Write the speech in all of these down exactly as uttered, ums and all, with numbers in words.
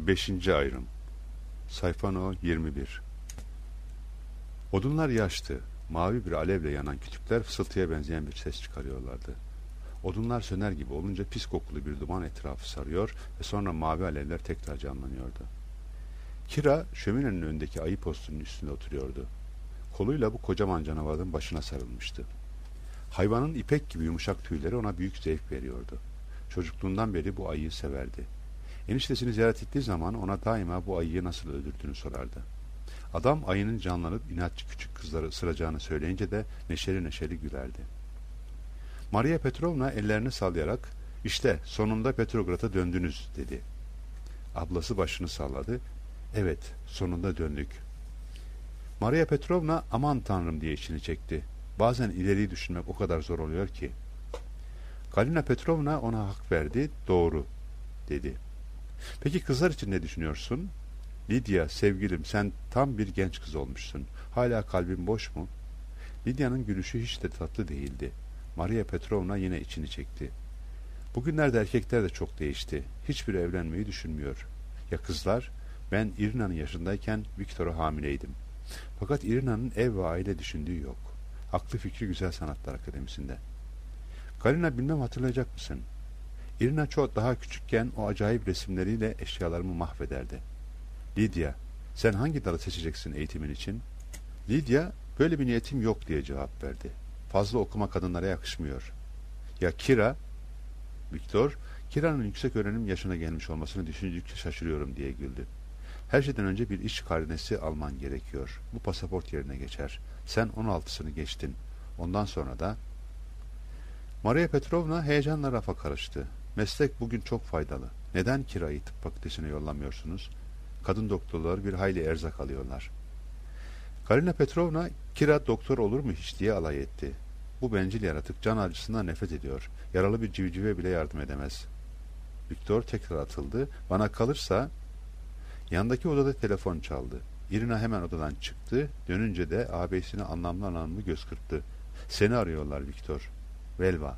beşinci ayrım. Sayfa no yirmi bir. Odunlar yaştı. Mavi bir alevle yanan kütükler fısıltıya benzeyen bir ses çıkarıyorlardı. Odunlar söner gibi olunca pis kokulu bir duman etrafı sarıyor ve sonra mavi alevler tekrar canlanıyordu. Kira şöminenin önündeki ayı postunun üstünde oturuyordu. Koluyla bu kocaman canavarın başına sarılmıştı. Hayvanın ipek gibi yumuşak tüyleri ona büyük zevk veriyordu. Çocukluğundan beri bu ayıyı severdi. Eniştesini ziyaret ettiği zaman ona daima bu ayıyı nasıl öldürdüğünü sorardı. Adam ayının canlanıp inatçı küçük kızları ısıracağını söyleyince de neşeli neşeli gülerdi. Maria Petrovna ellerini sallayarak "İşte sonunda Petrograd'a döndünüz" dedi. Ablası başını salladı. "Evet, sonunda döndük." Maria Petrovna "Aman Tanrım" diye içini çekti. Bazen ileriyi düşünmek o kadar zor oluyor ki. Galina Petrovna ona hak verdi. "Doğru" dedi. "Peki kızlar için ne düşünüyorsun?" "Lidya, sevgilim, sen tam bir genç kız olmuşsun. Hala kalbin boş mu?" Lidya'nın gülüşü hiç de tatlı değildi. Maria Petrovna yine içini çekti. "Bugünlerde erkekler de çok değişti. Hiçbiri evlenmeyi düşünmüyor. Ya kızlar? Ben Irina'nın yaşındayken Viktor'a hamileydim. Fakat Irina'nın ev ve aile düşündüğü yok. Aklı fikri Güzel Sanatlar Akademisi'nde. Galina, bilmem hatırlayacak mısın? Irina çok daha küçükken o acayip resimleriyle eşyalarımı mahvederdi. Lidya, sen hangi dalı seçeceksin eğitimin için?" Lidya, "Böyle bir niyetim yok" diye cevap verdi. "Fazla okuma kadınlara yakışmıyor." "Ya Kira?" Viktor, "Kira'nın yüksek öğrenim yaşına gelmiş olmasını düşündükçe şaşırıyorum" diye güldü. "Her şeyden önce bir iş karnesi alman gerekiyor. Bu pasaport yerine geçer. Sen on altısını geçtin. Ondan sonra da..." Maria Petrovna heyecanla rafa karıştı. "Meslek bugün çok faydalı. Neden Kira'yı tıp fakültesine yollamıyorsunuz? Kadın doktorlar bir hayli erzak alıyorlar." Galina Petrovna, "Kira doktor olur mu hiç?" diye alay etti. "Bu bencil yaratık can acısından nefret ediyor. Yaralı bir civcive bile yardım edemez." Viktor tekrar atıldı. "Bana kalırsa..." Yandaki odada telefon çaldı. Irina hemen odadan çıktı. Dönünce de ağabeyisine anlamlı anlamlı göz kırptı. "Seni arıyorlar Viktor." "Velva."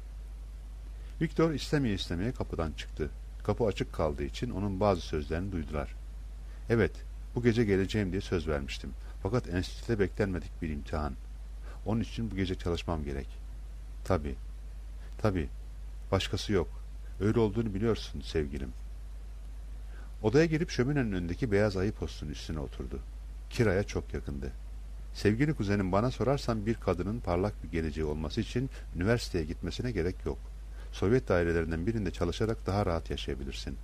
Viktor istemeye istemeye kapıdan çıktı. Kapı açık kaldığı için onun bazı sözlerini duydular. "Evet, bu gece geleceğim diye söz vermiştim. Fakat enstitüde beklenmedik bir imtihan. Onun için bu gece çalışmam gerek." "Tabii, tabii. Başkası yok. Öyle olduğunu biliyorsun sevgilim." Odaya girip şöminenin önündeki beyaz ayı postunun üstüne oturdu. Kira'ya çok yakındı. "Sevgili kuzenim, bana sorarsan bir kadının parlak bir geleceği olması için üniversiteye gitmesine gerek yok. Sovyet dairelerinden birinde çalışarak daha rahat yaşayabilirsin."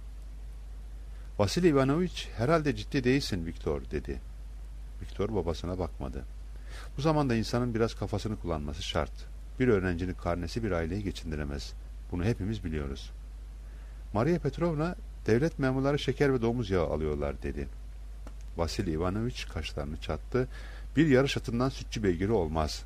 "Vasili Ivanoviç, herhalde ciddi değilsin Viktor" dedi. Viktor babasına bakmadı. "Bu zamanda insanın biraz kafasını kullanması şart. Bir öğrencinin karnesi bir aileyi geçindiremez. Bunu hepimiz biliyoruz." Maria Petrovna, "Devlet memurları şeker ve domuz yağı alıyorlar" dedi. Vasili Ivanoviç kaşlarını çattı. "Bir yarış atından sütçü beygiri olmaz."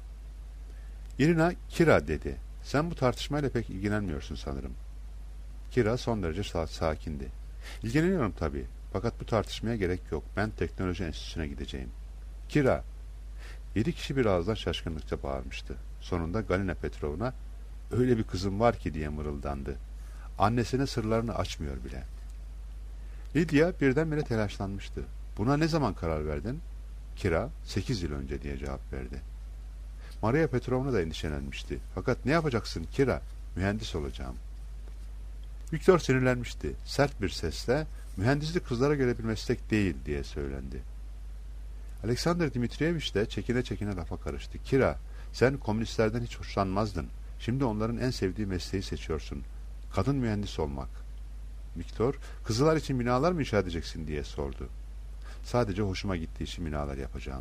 Irina, "Kira" dedi. "Sen bu tartışmayla pek ilgilenmiyorsun sanırım." Kira son derece sa sakindi. "İlgileniyorum tabii. Fakat bu tartışmaya gerek yok. Ben teknoloji enstitüsüne gideceğim." "Kira!" Yedi kişi bir ağızdan şaşkınlıkça bağırmıştı. Sonunda Galina Petrovna, "Öyle bir kızım var ki" diye mırıldandı. "Annesine sırlarını açmıyor bile." Lidya birdenbire telaşlanmıştı. "Buna ne zaman karar verdin?" Kira, "Sekiz yıl önce" diye cevap verdi. Maria Petrovna da endişelenmişti. "Fakat ne yapacaksın Kira?" "Mühendis olacağım." Viktor sinirlenmişti. Sert bir sesle, "Mühendislik kızlara göre bir meslek değil" diye söylendi. Alexander Dmitrievich de çekine çekine lafa karıştı. "Kira, sen komünistlerden hiç hoşlanmazdın. Şimdi onların en sevdiği mesleği seçiyorsun. Kadın mühendis olmak." Viktor, "Kızlar için binalar mı inşa edeceksin?" diye sordu. "Sadece hoşuma gittiği için binalar yapacağım."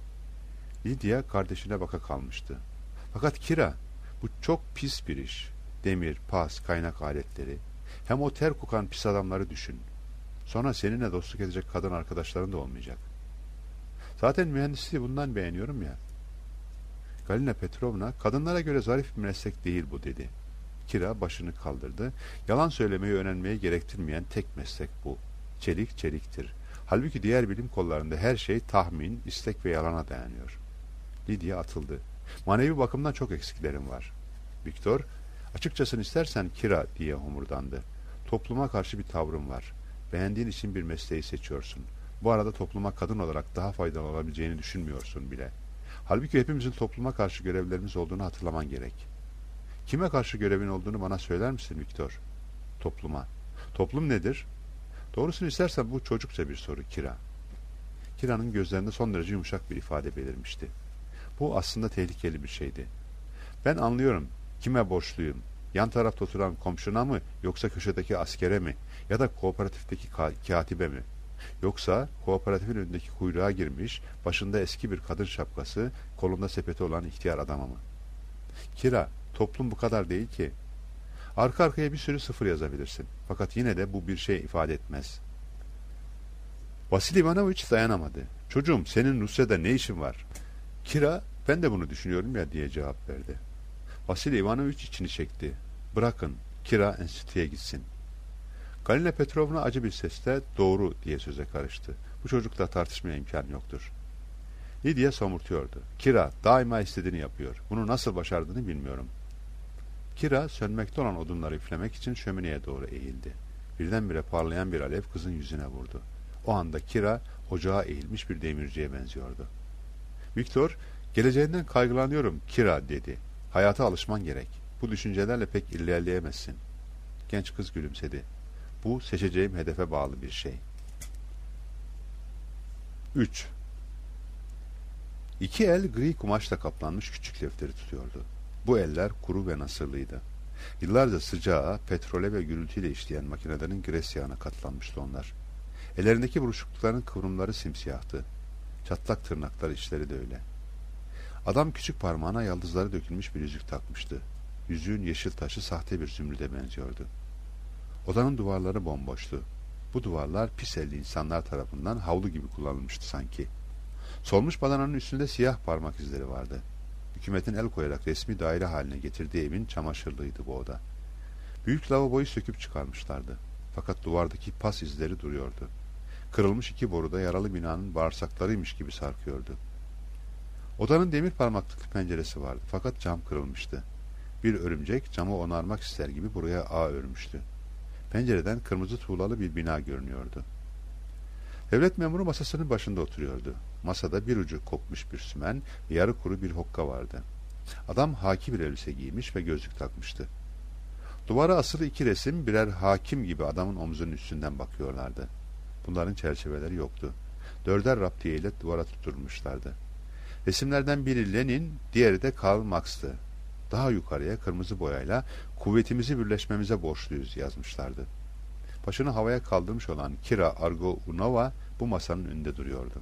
Lidya kardeşine baka kalmıştı. "Fakat Kira, bu çok pis bir iş. Demir, pas, kaynak aletleri. Hem o ter kokan pis adamları düşün. Sonra seninle dostluk edecek kadın arkadaşların da olmayacak." "Zaten mühendisliği bundan beğeniyorum ya." Galina Petrovna, "Kadınlara göre zarif bir meslek değil bu" dedi. Kira başını kaldırdı. "Yalan söylemeyi öğrenmeye gerektirmeyen tek meslek bu. Çelik çeliktir. Halbuki diğer bilim kollarında her şey tahmin, istek ve yalana dayanıyor." Lidya atıldı. "Manevi bakımdan çok eksiklerim var." Viktor, "Açıkçasını istersen Kira" diye homurdandı. "Topluma karşı bir tavrım var. Beğendiğin için bir mesleği seçiyorsun. Bu arada topluma kadın olarak daha faydalı olabileceğini düşünmüyorsun bile. Halbuki hepimizin topluma karşı görevlerimiz olduğunu hatırlaman gerek. Kime karşı görevin olduğunu bana söyler misin Viktor? Topluma. Toplum nedir? Doğrusunu istersen bu çocukça bir soru Kira. Kira'nın gözlerinde son derece yumuşak bir ifade belirmişti. Bu aslında tehlikeli bir şeydi. Ben anlıyorum. Kime borçluyum? Yan tarafta oturan komşuna mı, yoksa köşedeki askere mi, ya da kooperatifteki katibe mi? Yoksa kooperatifin önündeki kuyruğa girmiş, başında eski bir kadın şapkası, kolunda sepeti olan ihtiyar adama mı? Kira, toplum bu kadar değil ki. Arka arkaya bir sürü sıfır yazabilirsin. Fakat yine de bu bir şey ifade etmez. Vasili Ivanoviç dayanamadı. Çocuğum, senin Rusya'da ne işin var? Kira, ben de bunu düşünüyorum ya diye cevap verdi. Vasili Ivanoviç içini çekti. Bırakın, Kira enstitüye gitsin. Galina Petrovna acı bir sesle doğru diye söze karıştı. Bu çocukla tartışmaya imkan yoktur. Lidya somurtuyordu. Kira daima istediğini yapıyor. Bunu nasıl başardığını bilmiyorum. Kira sönmekte olan odunları üflemek için şömineye doğru eğildi. Birdenbire parlayan bir alev kızın yüzüne vurdu. O anda Kira ocağa eğilmiş bir demirciye benziyordu. Viktor, geleceğinden kaygılanıyorum Kira dedi. Hayata alışman gerek. Bu düşüncelerle pek ilerleyemezsin. Genç kız gülümsedi. Bu seçeceğim hedefe bağlı bir şey. üç. İki el gri kumaşla kaplanmış küçük defteri tutuyordu. Bu eller kuru ve nasırlıydı. Yıllarca sıcağa, petrole ve gürültüyle işleyen makinelerin gres yağına katlanmıştı onlar. Ellerindeki buruşuklukların kıvrımları simsiyahtı. Çatlak tırnaklar içleri de öyle. Adam küçük parmağına yaldızları dökülmüş bir yüzük takmıştı. Yüzüğün yeşil taşı sahte bir zümrüde benziyordu. Odanın duvarları bomboştu. Bu duvarlar pis elli insanlar tarafından havlu gibi kullanılmıştı sanki. Solmuş badananın üstünde siyah parmak izleri vardı. Hükümetin el koyarak resmi daire haline getirdiği evin çamaşırlığıydı bu oda. Büyük lavaboyu söküp çıkarmışlardı. Fakat duvardaki pas izleri duruyordu. Kırılmış iki boruda yaralı binanın bağırsaklarıymış gibi sarkıyordu. Odanın demir parmaklıklı penceresi vardı. Fakat cam kırılmıştı. Bir örümcek camı onarmak ister gibi buraya ağ örmüştü. Pencereden kırmızı tuğlalı bir bina görünüyordu. Devlet memuru masasının başında oturuyordu. Masada bir ucu kopmuş bir sümen, yarı kuru bir hokka vardı. Adam haki bir elbise giymiş ve gözlük takmıştı. Duvara asılı iki resim birer hakim gibi adamın omzunun üstünden bakıyorlardı. Bunların çerçeveleri yoktu. Dörder raptiye ile duvara tutturmuşlardı. Resimlerden biri Lenin, diğeri de Karl Marx'tı. Daha yukarıya kırmızı boyayla "Kuvvetimizi birleşmemize borçluyuz" yazmışlardı. Başını havaya kaldırmış olan Kira Argounova bu masanın önünde duruyordu.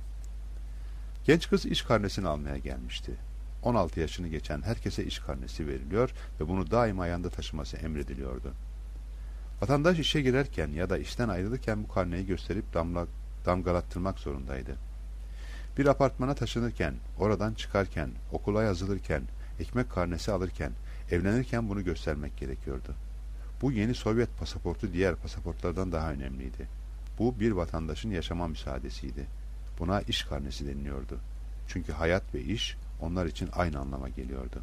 Genç kız iş karnesini almaya gelmişti. on altı yaşını geçen herkese iş karnesi veriliyor ve bunu daima yanında taşıması emrediliyordu. Vatandaş işe girerken ya da işten ayrılırken bu karneyi gösterip damla, damgalattırmak zorundaydı. Bir apartmana taşınırken, oradan çıkarken, okula yazılırken, ekmek karnesi alırken, evlenirken bunu göstermek gerekiyordu. Bu yeni Sovyet pasaportu diğer pasaportlardan daha önemliydi. Bu bir vatandaşın yaşama müsaadesiydi. Buna iş karnesi deniliyordu. Çünkü hayat ve iş onlar için aynı anlama geliyordu.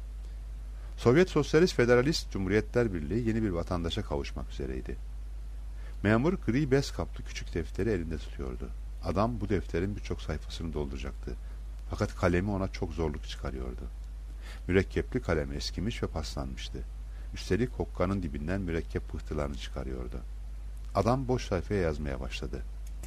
Sovyet Sosyalist Federalist Cumhuriyetler Birliği yeni bir vatandaşa kavuşmak üzereydi. Memur gri bez kaplı küçük defteri elinde tutuyordu. Adam bu defterin birçok sayfasını dolduracaktı. Fakat kalemi ona çok zorluk çıkarıyordu. Mürekkepli kalem eskimiş ve paslanmıştı. Üstelik hokkanın dibinden mürekkep pıhtılarını çıkarıyordu. Adam boş sayfaya yazmaya başladı.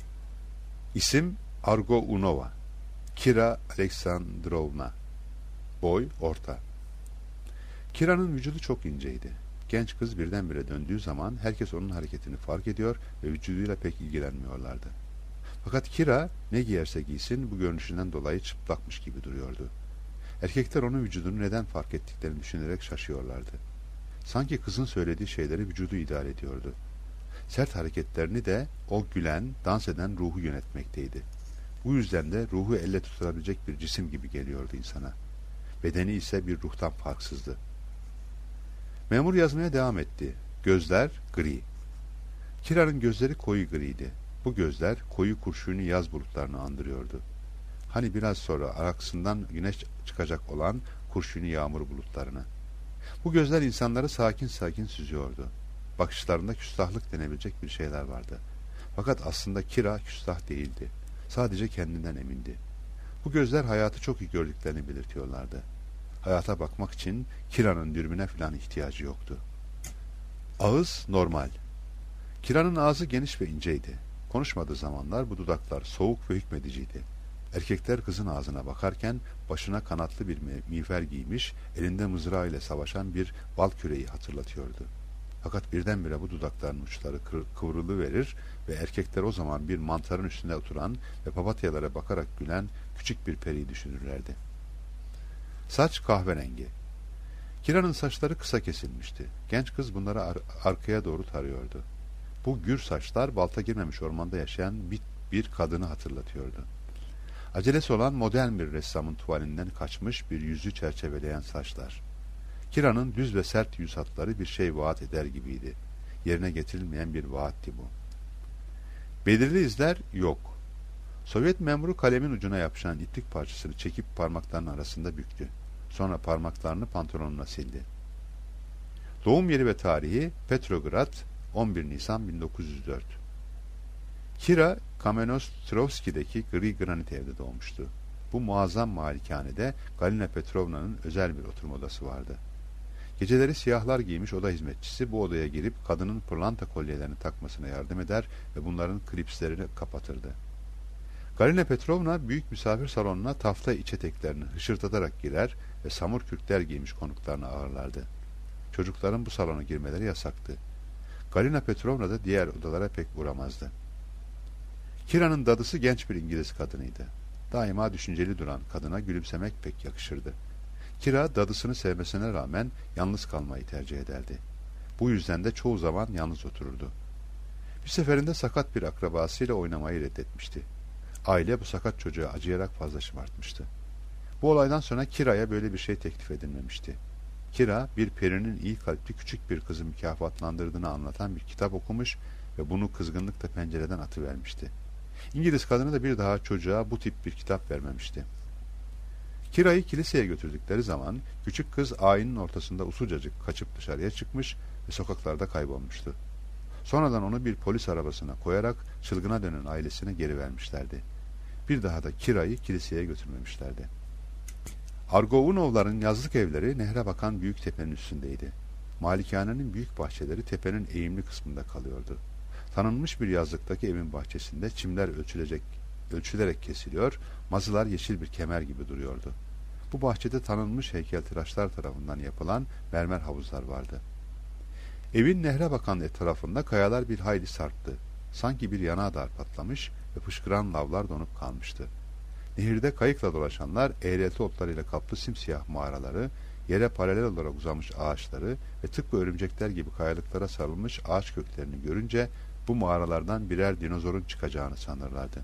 İsim Argounova, Kira Aleksandrovna. Boy orta. Kira'nın vücudu çok inceydi. Genç kız birdenbire döndüğü zaman herkes onun hareketini fark ediyor ve vücuduyla pek ilgilenmiyorlardı. Fakat Kira ne giyerse giysin bu görünüşünden dolayı çıplakmış gibi duruyordu. Erkekler onun vücudunu neden fark ettiklerini düşünerek şaşıyorlardı. Sanki kızın söylediği şeyleri vücudu idare ediyordu. Sert hareketlerini de o gülen, dans eden ruhu yönetmekteydi. Bu yüzden de ruhu elle tutulabilecek bir cisim gibi geliyordu insana. Bedeni ise bir ruhtan farksızdı. Memur yazmaya devam etti. Gözler gri. Kira'nın gözleri koyu griydi. Bu gözler koyu kurşuni yaz bulutlarını andırıyordu. Hani biraz sonra arkasından güneş çıkacak olan kurşuni yağmur bulutlarını. Bu gözler insanları sakin sakin süzüyordu. Bakışlarında küstahlık denebilecek bir şeyler vardı. Fakat aslında Kira küstah değildi. Sadece kendinden emindi. Bu gözler hayatı çok iyi gördüklerini belirtiyorlardı. Hayata bakmak için Kira'nın dürbüne falan ihtiyacı yoktu. Ağız normal. Kira'nın ağzı geniş ve inceydi. Konuşmadığı zamanlar bu dudaklar soğuk ve hükmediciydi. Erkekler kızın ağzına bakarken başına kanatlı bir miğfer giymiş, elinde mızrağıyla savaşan bir bal küreği hatırlatıyordu. Fakat birdenbire bu dudakların uçları kıvrılıverir ve erkekler o zaman bir mantarın üstünde oturan ve papatyalara bakarak gülen küçük bir periyi düşünürlerdi. Saç kahverengi. Kira'nın saçları kısa kesilmişti. Genç kız bunları ar arkaya doğru tarıyordu. Bu gür saçlar balta girmemiş ormanda yaşayan bir, bir kadını hatırlatıyordu. Acelesi olan modern bir ressamın tuvalinden kaçmış bir yüzü çerçeveleyen saçlar. Kira'nın düz ve sert yüz hatları bir şey vaat eder gibiydi. Yerine getirilmeyen bir vaatti bu. Belirli izler yok. Sovyet memuru kalemin ucuna yapışan iplik parçasını çekip parmaklarının arasında büktü. Sonra parmaklarını pantolonuna sildi. Doğum yeri ve tarihi Petrograd, on bir Nisan bin dokuz yüz dört. Kira, Kamenostrovski'deki gri granit evde doğmuştu. Bu muazzam malikanede Galina Petrovna'nın özel bir oturma odası vardı. Geceleri siyahlar giymiş oda hizmetçisi bu odaya girip kadının pırlanta kolyelerini takmasına yardım eder ve bunların klipslerini kapatırdı. Galina Petrovna büyük misafir salonuna tafta iç eteklerini hışırtatarak girer ve samur kürkler giymiş konuklarını ağırlardı. Çocukların bu salona girmeleri yasaktı. Galina Petrovna da diğer odalara pek uğramazdı. Kira'nın dadısı genç bir İngiliz kadınıydı. Daima düşünceli duran kadına gülümsemek pek yakışırdı. Kira dadısını sevmesine rağmen yalnız kalmayı tercih ederdi. Bu yüzden de çoğu zaman yalnız otururdu. Bir seferinde sakat bir akrabasıyla oynamayı reddetmişti. Aile bu sakat çocuğa acıyarak fazla şımartmıştı. Bu olaydan sonra Kira'ya böyle bir şey teklif edilmemişti. Kira, bir perinin iyi kalpli küçük bir kızı mükafatlandırdığını anlatan bir kitap okumuş ve bunu kızgınlıkla pencereden atıvermişti. İngiliz kadını da bir daha çocuğa bu tip bir kitap vermemişti. Kira'yı kiliseye götürdükleri zaman küçük kız ayinin ortasında usulcacık kaçıp dışarıya çıkmış ve sokaklarda kaybolmuştu. Sonradan onu bir polis arabasına koyarak çılgına dönen ailesine geri vermişlerdi. Bir daha da Kira'yı kiliseye götürmemişlerdi. Argovunovların yazlık evleri nehre bakan büyük tepenin üstündeydi. Malikanenin büyük bahçeleri tepenin eğimli kısmında kalıyordu. Tanınmış bir yazlıktaki evin bahçesinde çimler ölçülecek, ölçülerek kesiliyor, mazılar yeşil bir kemer gibi duruyordu. Bu bahçede tanınmış heykeltıraşlar tarafından yapılan mermer havuzlar vardı. Evin nehre bakan etrafında kayalar bir hayli sarktı. Sanki bir yanardağ patlamış ve fışkıran lavlar donup kalmıştı. Nehirde kayıkla dolaşanlar eğrelti otlarıyla kaplı simsiyah mağaraları, yere paralel olarak uzamış ağaçları ve tıpkı örümcekler gibi kayalıklara sarılmış ağaç köklerini görünce bu mağaralardan birer dinozorun çıkacağını sanırlardı.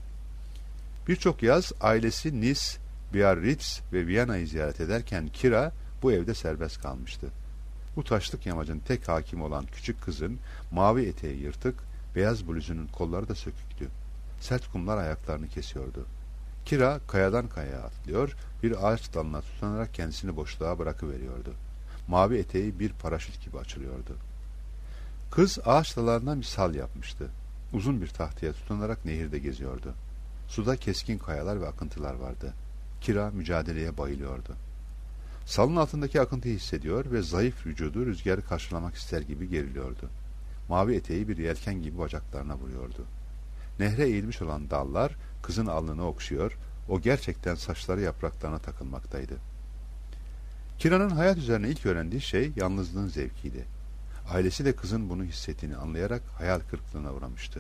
Birçok yaz ailesi Nice, Biarritz ve Viyana'yı ziyaret ederken Kira bu evde serbest kalmıştı. Bu taşlık yamacın tek hakim olan küçük kızın mavi eteği yırtık, beyaz bluzunun kolları da söküktü. Sert kumlar ayaklarını kesiyordu. Kira kayadan kayaya atlıyor, bir ağaç dalına tutunarak kendisini boşluğa bırakıveriyordu. Mavi eteği bir paraşüt gibi açılıyordu. Kız ağaç dallarından bir sal yapmıştı. Uzun bir tahtaya tutunarak nehirde geziyordu. Suda keskin kayalar ve akıntılar vardı. Kira mücadeleye bayılıyordu. Salın altındaki akıntıyı hissediyor ve zayıf vücudu rüzgarı karşılamak ister gibi geriliyordu. Mavi eteği bir yelken gibi bacaklarına vuruyordu. Nehre eğilmiş olan dallar kızın alnını okşuyor, o gerçekten saçları yapraklarına takılmaktaydı. Kira'nın hayat üzerine ilk öğrendiği şey yalnızlığın zevkiydi. Ailesi de kızın bunu hissettiğini anlayarak hayal kırıklığına uğramıştı.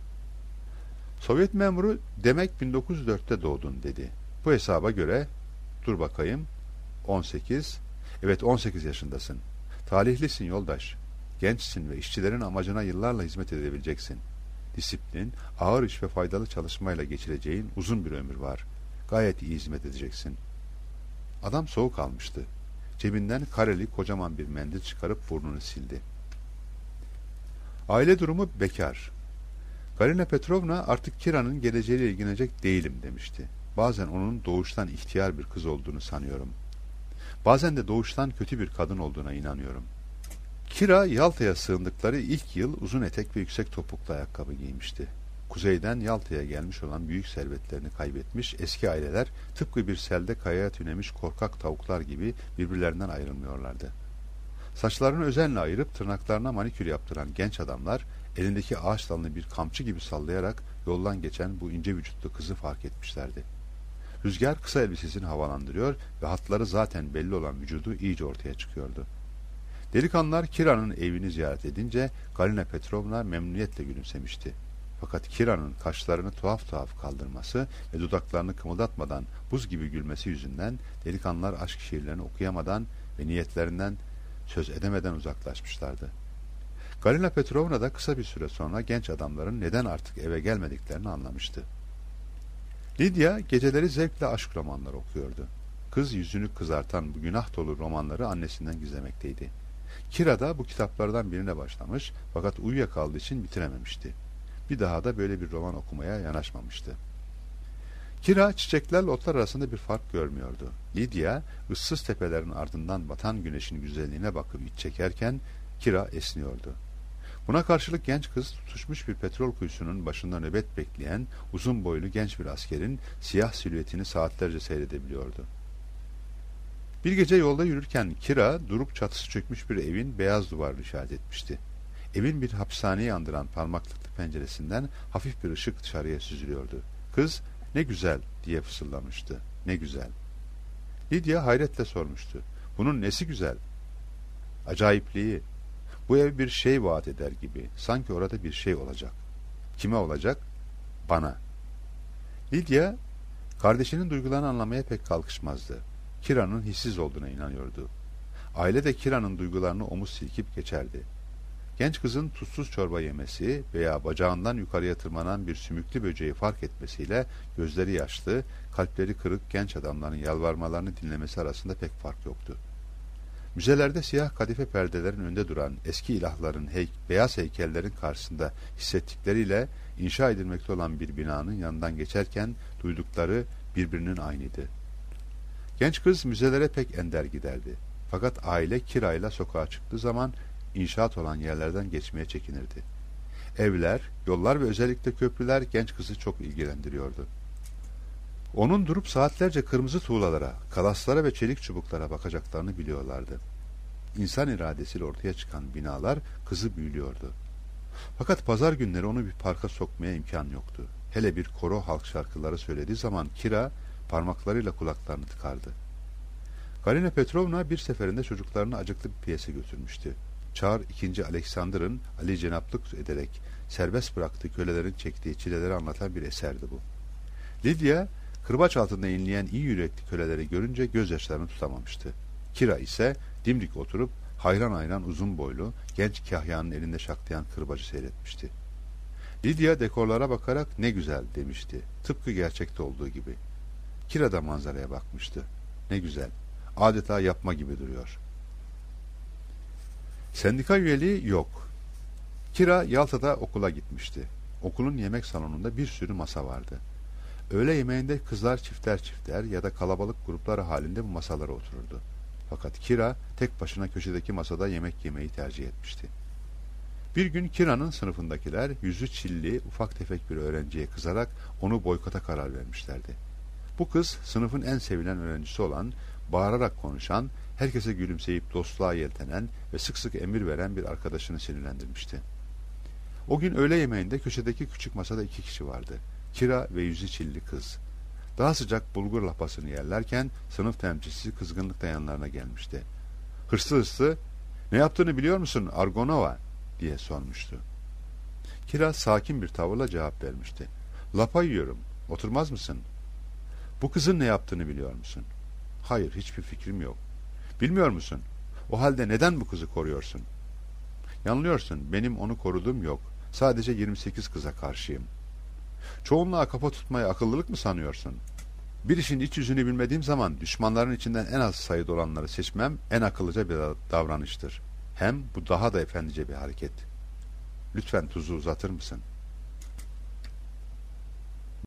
Sovyet memuru demek bin dokuz yüz dörtte doğdun dedi. Bu hesaba göre dur bakayım on sekiz, evet on sekiz yaşındasın. Talihlisin yoldaş. Gençsin ve işçilerin amacına yıllarla hizmet edebileceksin. Disiplin, ağır iş ve faydalı çalışmayla geçireceğin uzun bir ömür var. Gayet iyi hizmet edeceksin. Adam soğuk almıştı. Cebinden kareli kocaman bir mendil çıkarıp burnunu sildi. Aile durumu bekar. Galina Petrovna artık Kira'nın geleceğiyle ilgilenecek değilim demişti. Bazen onun doğuştan ihtiyar bir kız olduğunu sanıyorum. Bazen de doğuştan kötü bir kadın olduğuna inanıyorum. Kira, Yalta'ya sığındıkları ilk yıl uzun etek ve yüksek topuklu ayakkabı giymişti. Kuzeyden Yalta'ya gelmiş olan büyük servetlerini kaybetmiş eski aileler tıpkı bir selde kayaya tünemiş korkak tavuklar gibi birbirlerinden ayrılmıyorlardı. Saçlarını özenle ayırıp tırnaklarına manikür yaptıran genç adamlar elindeki ağaç dalını bir kamçı gibi sallayarak yoldan geçen bu ince vücutlu kızı fark etmişlerdi. Rüzgar kısa elbisesini havalandırıyor ve hatları zaten belli olan vücudu iyice ortaya çıkıyordu. Delikanlılar Kira'nın evini ziyaret edince Galina Petrovna memnuniyetle gülümsemişti. Fakat Kira'nın kaşlarını tuhaf tuhaf kaldırması ve dudaklarını kımıldatmadan buz gibi gülmesi yüzünden delikanlılar aşk şiirlerini okuyamadan ve niyetlerinden söz edemeden uzaklaşmışlardı. Galina Petrovna da kısa bir süre sonra genç adamların neden artık eve gelmediklerini anlamıştı. Lidya geceleri zevkle aşk romanları okuyordu. Kız yüzünü kızartan bu günah dolu romanları annesinden gizlemekteydi. Kira da bu kitaplardan birine başlamış fakat uyuyakaldığı için bitirememişti. Bir daha da böyle bir roman okumaya yanaşmamıştı. Kira çiçeklerle otlar arasında bir fark görmüyordu. Lidya ıssız tepelerin ardından batan güneşin güzelliğine bakıp iç çekerken Kira esniyordu. Buna karşılık genç kız tutuşmuş bir petrol kuyusunun başında nöbet bekleyen uzun boylu genç bir askerin siyah silüetini saatlerce seyredebiliyordu. Bir gece yolda yürürken Kira durup çatısı çökmüş bir evin beyaz duvarını işaret etmişti. Evin bir hapishaneyi andıran parmaklıklı penceresinden hafif bir ışık dışarıya süzülüyordu. Kız "Ne güzel" diye fısıldamıştı. "Ne güzel." Lidya hayretle sormuştu. "Bunun nesi güzel?" "Acayipliği. Bu ev bir şey vaat eder gibi. Sanki orada bir şey olacak." "Kime olacak?" "Bana." Lidya kardeşinin duygularını anlamaya pek kalkışmazdı. Kira'nın hissiz olduğuna inanıyordu. Aile de Kira'nın duygularını omuz silkip geçerdi. Genç kızın tuzsuz çorba yemesi veya bacağından yukarıya tırmanan bir sümüklü böceği fark etmesiyle gözleri yaşlı, kalpleri kırık genç adamların yalvarmalarını dinlemesi arasında pek fark yoktu. Müzelerde siyah kadife perdelerin önünde duran eski ilahların hey beyaz heykellerin karşısında hissettikleriyle inşa edilmekte olan bir binanın yanından geçerken duydukları birbirinin aynıydı. Genç kız müzelere pek ender giderdi. Fakat aile Kira'yla sokağa çıktığı zaman inşaat olan yerlerden geçmeye çekinirdi. Evler, yollar ve özellikle köprüler genç kızı çok ilgilendiriyordu. Onun durup saatlerce kırmızı tuğlalara, kalaslara ve çelik çubuklara bakacaklarını biliyorlardı. İnsan iradesiyle ortaya çıkan binalar kızı büyülüyordu. Fakat pazar günleri onu bir parka sokmaya imkan yoktu. Hele bir koro halk şarkıları söylediği zaman Kira parmaklarıyla kulaklarını tıkardı. Galina Petrovna bir seferinde çocuklarını acıklı bir piyese götürmüştü. Çar ikinci. Alexander'ın Ali cenaplık ederek serbest bıraktığı kölelerin çektiği çileleri anlatan bir eserdi bu. Lidya, kırbaç altında inleyen iyi yürekli köleleri görünce gözyaşlarını tutamamıştı. Kira ise dimdik oturup hayran hayran uzun boylu genç kahyanın elinde şaklayan kırbacı seyretmişti. Lidya dekorlara bakarak "Ne güzel" demişti. Tıpkı gerçekte olduğu gibi. Kira da manzaraya bakmıştı. Ne güzel. Adeta yapma gibi duruyor. Sendika üyeliği yok. Kira Yalta'da okula gitmişti. Okulun yemek salonunda bir sürü masa vardı. Öğle yemeğinde kızlar çifter çifter ya da kalabalık gruplar halinde bu masalara otururdu. Fakat Kira tek başına köşedeki masada yemek yemeyi tercih etmişti. Bir gün Kira'nın sınıfındakiler yüzü çilli ufak tefek bir öğrenciye kızarak onu boykota karar vermişlerdi. Bu kız sınıfın en sevilen öğrencisi olan, bağırarak konuşan, herkese gülümseyip dostluğa yeltenen ve sık sık emir veren bir arkadaşını sinirlendirmişti. O gün öğle yemeğinde köşedeki küçük masada iki kişi vardı. Kira ve yüzü çilli kız. Daha sıcak bulgur lapasını yerlerken sınıf temsilcisi kızgınlıkla yanlarına gelmişti. Hırslı hırslı, "Ne yaptığını biliyor musun Argonova?" diye sormuştu. Kira sakin bir tavırla cevap vermişti. "Lapa yiyorum, oturmaz mısın?" "Bu kızın ne yaptığını biliyor musun?" "Hayır, hiçbir fikrim yok." "Bilmiyor musun? O halde neden bu kızı koruyorsun?" "Yanılıyorsun, benim onu koruduğum yok. Sadece yirmi sekiz kıza karşıyım." "Çoğunluğa kafa tutmayı akıllılık mı sanıyorsun?" "Bir işin iç yüzünü bilmediğim zaman düşmanların içinden en az sayıda olanları seçmem en akıllıca bir davranıştır. Hem bu daha da efendice bir hareket. Lütfen tuzu uzatır mısın?"